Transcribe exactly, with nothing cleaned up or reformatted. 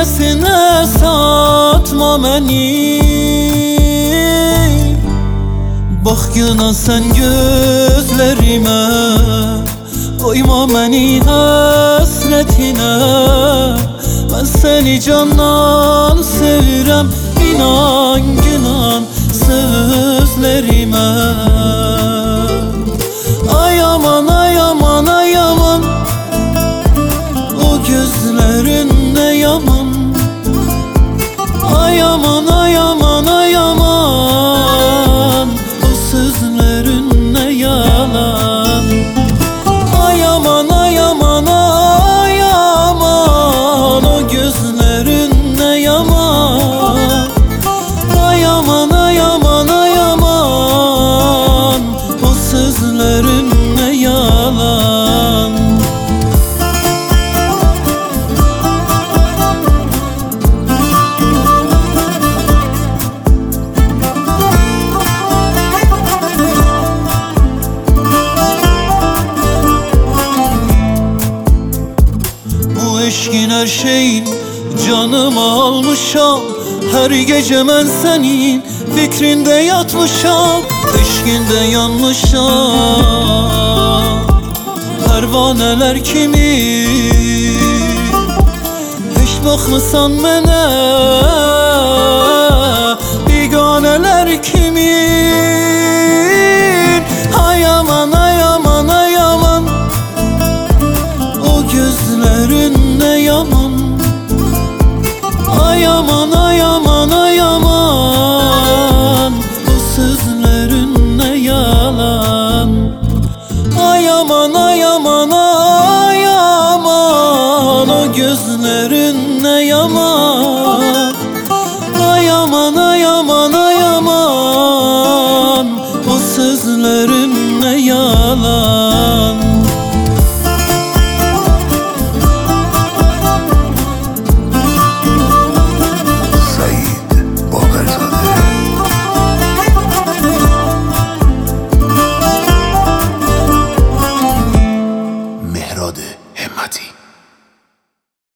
Başkasına satma beni. Bak günan sen gözlerime, koyma beni hasretine. Ben seni candan sevirem, inan günan sözlerime. Ay aman ay aman ay aman, o gözlerin ne yaman. Ay aman ay aman ay aman, o sözlerin ne yalan. Ay aman ay aman ay aman, o gözlerin ne yaman. Ay aman ay aman ay aman, o sözlerin ne yalan. Eşkin her şeyin canımı almışam. Her gece ben senin fikrinde yatmışam. Eşkinde yanmışam. Pervaneler kimi, hiç bakmasan mene. Biganeler kimin? Ay aman ay aman ay aman, o gözlerin ne yaman. Ay aman ay aman ay aman, o sözlerin ne yalan. Ay aman ay aman ay aman, o gözlerin ne yaman. Ay aman ay aman ay aman, o sözlerin ne yalan.